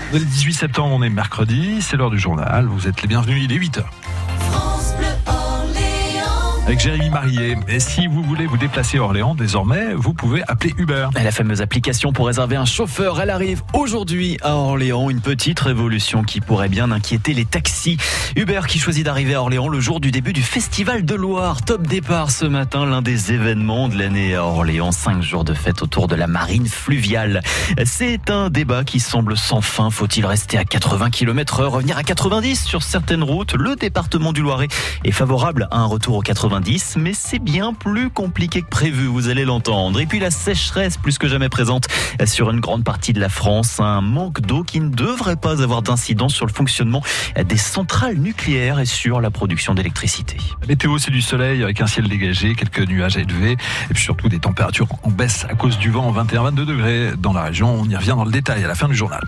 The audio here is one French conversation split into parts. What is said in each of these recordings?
Le 18 septembre, on est mercredi, c'est l'heure du journal. Vous êtes les bienvenus, il est 8h. Avec Jérémy Marié. Et si vous voulez vous déplacer à Orléans, désormais, vous pouvez appeler Uber. La fameuse application pour réserver un chauffeur, elle arrive aujourd'hui à Orléans. Une petite révolution qui pourrait bien inquiéter les taxis. Uber qui choisit d'arriver à Orléans le jour du début du Festival de Loire. Top départ ce matin, l'un des événements de l'année à Orléans. 5 jours de fête autour de la marine fluviale. C'est un débat qui semble sans fin. Faut-il rester à 80 km/h, revenir à 90 sur certaines routes? Le département du Loiret est favorable à un retour aux 90, mais c'est bien plus compliqué que prévu, vous allez l'entendre. Et puis la sécheresse plus que jamais présente sur une grande partie de la France. Un manque d'eau qui ne devrait pas avoir d'incidence sur le fonctionnement des centrales nucléaires et sur la production d'électricité. La météo, c'est du soleil avec un ciel dégagé, quelques nuages élevés et puis surtout des températures en baisse à cause du vent, 21-22 degrés dans la région. On y revient dans le détail à la fin du journal.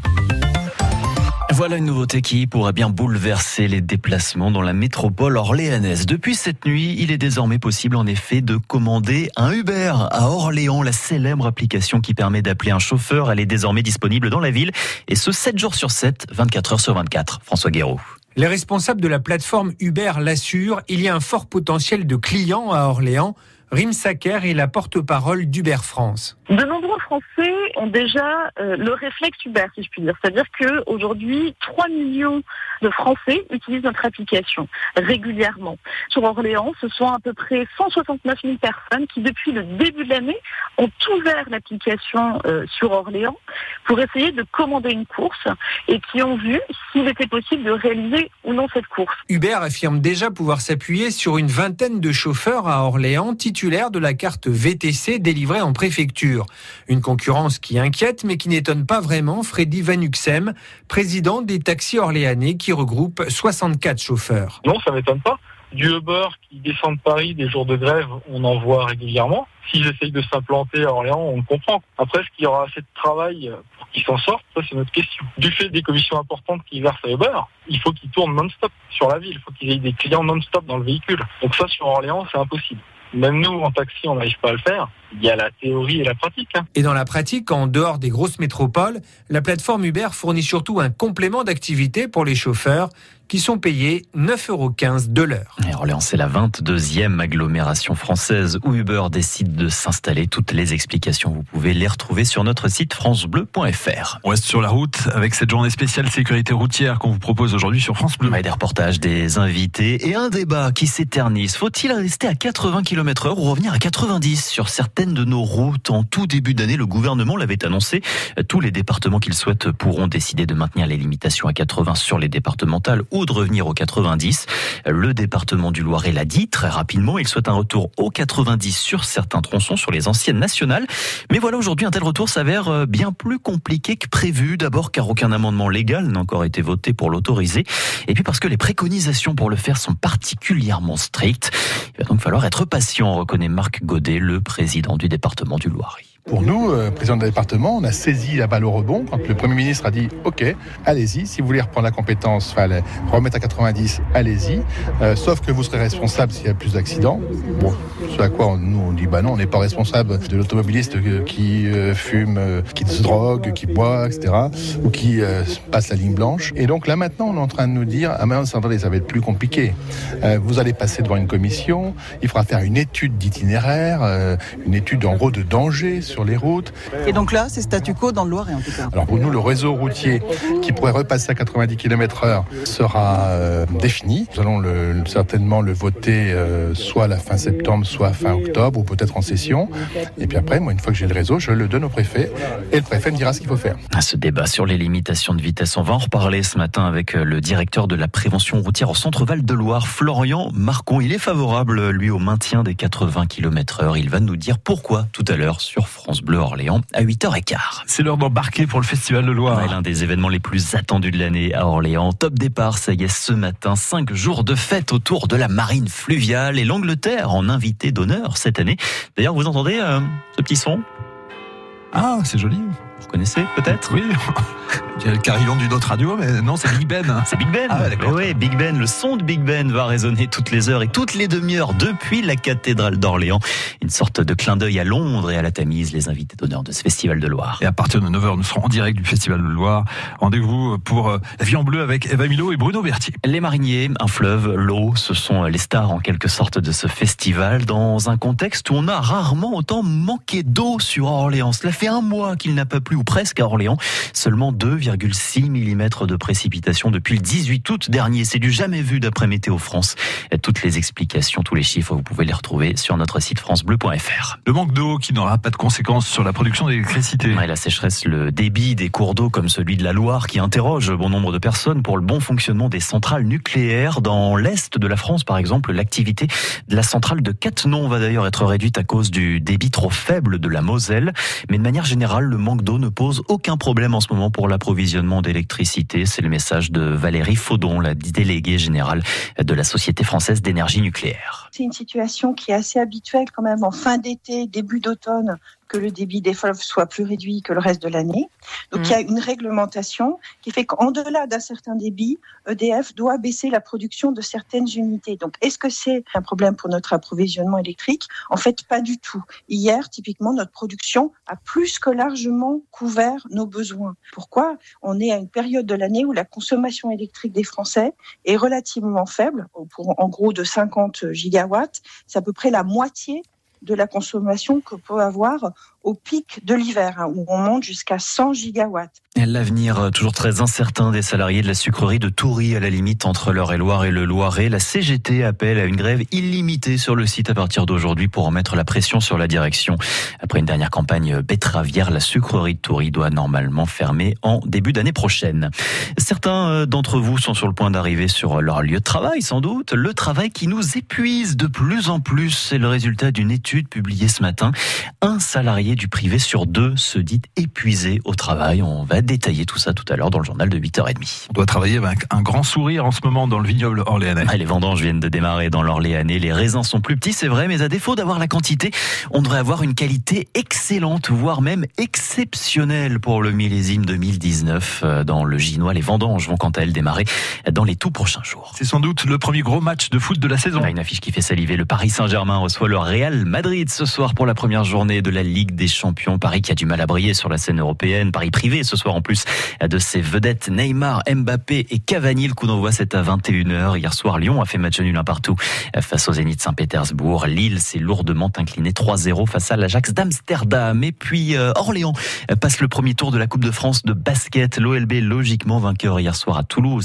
Voilà une nouveauté qui pourrait bien bouleverser les déplacements dans la métropole orléanaise. Depuis cette nuit, il est désormais possible en effet de commander un Uber à Orléans. La célèbre application qui permet d'appeler un chauffeur, elle est désormais disponible dans la ville et ce 7 jours sur 7, 24 heures sur 24. François Guéraud. Les responsables de la plateforme Uber l'assurent, il y a un fort potentiel de clients à Orléans. Rim Saker est la porte-parole d'Uber France. De nombreux Français ont déjà le réflexe Uber, si je puis dire. C'est-à-dire qu'aujourd'hui, 3 millions de Français utilisent notre application régulièrement. Sur Orléans, ce sont à peu près 169 000 personnes qui, depuis le début de l'année, ont ouvert l'application sur Orléans pour essayer de commander une course et qui ont vu s'il était possible de réaliser ou non cette course. Uber affirme déjà pouvoir s'appuyer sur une vingtaine de chauffeurs à Orléans titulaires de la carte VTC délivrée en préfecture. Une concurrence qui inquiète mais qui n'étonne pas vraiment Freddy Van Uxem, président des taxis orléanais qui regroupe 64 chauffeurs. Non, ça m'étonne pas. Du Uber qui descend de Paris des jours de grève, on en voit régulièrement. S'ils essayent de s'implanter à Orléans, on le comprend. Après, est-ce qu'il y aura assez de travail pour qu'ils s'en sortent? Ça, c'est notre question. Du fait des commissions importantes qu'ils versent à Uber, il faut qu'ils tournent non-stop sur la ville. Il faut qu'ils aient des clients non-stop dans le véhicule. Donc ça, sur Orléans, c'est impossible. Même nous, en taxi, on n'arrive pas à le faire. Il y a la théorie et la pratique. Et dans la pratique, en dehors des grosses métropoles, la plateforme Uber fournit surtout un complément d'activité pour les chauffeurs qui sont payés 9,15 € de l'heure. Et Orléans, c'est la 22e agglomération française où Uber décide de s'installer. Toutes les explications, vous pouvez les retrouver sur notre site francebleu.fr. On reste sur la route avec cette journée spéciale sécurité routière qu'on vous propose aujourd'hui sur France Bleu. Ouais, des reportages, des invités et un débat qui s'éternise. Faut-il rester à 80 km/h ou revenir à 90 sur certaines de nos routes? En tout début d'année, le gouvernement l'avait annoncé. Tous les départements qu'ils souhaitent pourront décider de maintenir les limitations à 80 sur les départementales ou de revenir aux 90. Le département du Loiret l'a dit très rapidement. Il souhaite un retour aux 90 sur certains tronçons, sur les anciennes nationales. Mais voilà, aujourd'hui, un tel retour s'avère bien plus compliqué que prévu. D'abord car aucun amendement légal n'a encore été voté pour l'autoriser. Et puis parce que les préconisations pour le faire sont particulièrement strictes. Il va donc falloir être patient, reconnaît Marc Godet, le président du département du Loiret. Pour nous, président du département, on a saisi la balle au rebond quand le Premier ministre a dit « Ok, allez-y, si vous voulez reprendre la compétence, remettre à 90, allez-y, sauf que vous serez responsable s'il y a plus d'accidents. » Bon, ce à quoi nous on dit « Bah non, on n'est pas responsable de l'automobiliste qui fume, qui se drogue, qui boit, etc. ou qui passe la ligne blanche. » Et donc là maintenant, on est en train de nous dire « Ah mais attendez, ça va être plus compliqué. Vous allez passer devant une commission, il faudra faire une étude d'itinéraire, une étude en gros de danger sur les routes. » Et donc là, c'est statu quo dans le Loiret en tout cas. Alors pour nous, le réseau routier qui pourrait repasser à 90 km/h sera défini. Nous allons certainement le voter soit à la fin septembre, soit fin octobre, ou peut-être en session. Et puis après, moi, une fois que j'ai le réseau, je le donne au préfet, et le préfet me dira ce qu'il faut faire. Ce débat sur les limitations de vitesse, on va en reparler ce matin avec le directeur de la prévention routière au Centre Val-de-Loire, Florian Marcon. Il est favorable, lui, au maintien des 80 km/h. Il va nous dire pourquoi tout à l'heure sur France Bleu Orléans à 8h15. C'est l'heure d'embarquer pour le Festival de Loire. Ouais, l'un des événements les plus attendus de l'année à Orléans. Top départ, ça y est, ce matin. 5 jours de fête autour de la marine fluviale et l'Angleterre en invité d'honneur cette année. D'ailleurs, vous entendez ce petit son ? Ah, c'est joli. Vous connaissez peut-être? Oui, il y a le carillon d'une autre radio, mais non, c'est Big Ben. C'est Big Ben. Ah ouais, d'accord. Oui, Big Ben, le son de Big Ben va résonner toutes les heures et toutes les demi-heures depuis la cathédrale d'Orléans. Une sorte de clin d'œil à Londres et à la Tamise, les invités d'honneur de ce Festival de Loire. Et à partir de 9h, nous serons en direct du Festival de Loire. Rendez-vous pour La Vie en Bleu avec Eva Milo et Bruno Berthier. Les mariniers, un fleuve, l'eau, ce sont les stars en quelque sorte de ce festival dans un contexte où on a rarement autant manqué d'eau sur Orléans. Cela fait un mois qu'il n'a pas plu ou presque à Orléans. Seulement 2,6 mm de précipitations depuis le 18 août dernier. C'est du jamais vu d'après Météo France. Toutes les explications, tous les chiffres, vous pouvez les retrouver sur notre site francebleu.fr. Le manque d'eau qui n'aura pas de conséquences sur la production d'électricité. Ouais, la sécheresse, le débit des cours d'eau comme celui de la Loire qui interroge bon nombre de personnes pour le bon fonctionnement des centrales nucléaires. Dans l'est de la France, par exemple, l'activité de la centrale de Cattenom va d'ailleurs être réduite à cause du débit trop faible de la Moselle. Mais de manière générale, le manque d'eau ne pose aucun problème en ce moment pour l'approvisionnement d'électricité. C'est le message de Valérie Faudon, la déléguée générale de la Société française d'énergie nucléaire. C'est une situation qui est assez habituelle quand même en fin d'été, début d'automne, que le débit des fleuves soit plus réduit que le reste de l'année. Donc il y a une réglementation qui fait qu'en-delà d'un certain débit, EDF doit baisser la production de certaines unités. Donc est-ce que c'est un problème pour notre approvisionnement électrique? En fait, pas du tout. Hier, typiquement, notre production a plus que largement couvert nos besoins. Pourquoi? On est à une période de l'année où la consommation électrique des Français est relativement faible, pour en gros de 50 gigawatts. C'est à peu près la moitié de la consommation que peut avoir au pic de l'hiver, où on monte jusqu'à 100 gigawatts. L'avenir toujours très incertain des salariés de la sucrerie de Toury, à la limite entre l'Eure-et-Loire et le Loiret. La CGT appelle à une grève illimitée sur le site à partir d'aujourd'hui pour en mettre la pression sur la direction. Après une dernière campagne betteravière, la sucrerie de Toury doit normalement fermer en début d'année prochaine. Certains d'entre vous sont sur le point d'arriver sur leur lieu de travail, sans doute. Le travail qui nous épuise de plus en plus, c'est le résultat d'une étude publiée ce matin. Un salarié du privé sur 2 se dit épuisé au travail. On va détailler tout ça tout à l'heure dans le journal de 8h30. On doit travailler avec un grand sourire en ce moment dans le vignoble orléanais. Les vendanges viennent de démarrer dans l'Orléanais. Les raisins sont plus petits, c'est vrai, mais à défaut d'avoir la quantité, on devrait avoir une qualité excellente, voire même exceptionnelle pour le millésime 2019. Dans le Ginois, les vendanges vont quant à elles démarrer dans les tout prochains jours. C'est sans doute le premier gros match de foot de la saison. Une affiche qui fait saliver. Le Paris Saint-Germain reçoit le Real Madrid ce soir pour la première journée de la Ligue des Champions. Paris qui a du mal à briller sur la scène européenne. Paris privé ce soir en plus de ses vedettes Neymar, Mbappé et Cavani. Le coup d'envoi c'est à 21h. Hier soir, Lyon a fait match nul 1-1 face au Zénith Saint-Pétersbourg. Lille s'est lourdement incliné 3-0 face à l'Ajax d'Amsterdam. Et puis Orléans passe le premier tour de la Coupe de France de basket. L'OLB logiquement vainqueur hier soir à Toulouse,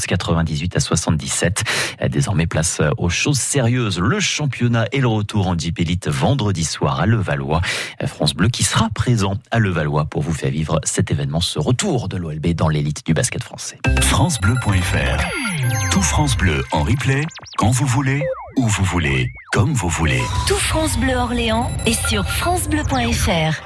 98-77. Désormais place aux choses sérieuses. Le championnat et le retour en Jeep Elite vendredi soir à Levallois. France Bleu qui sera présent à Levallois pour vous faire vivre cet événement, ce retour de l'OLB dans l'élite du basket français. FranceBleu.fr. Tout France Bleu en replay, quand vous voulez, où vous voulez, comme vous voulez. Tout France Bleu Orléans est sur FranceBleu.fr.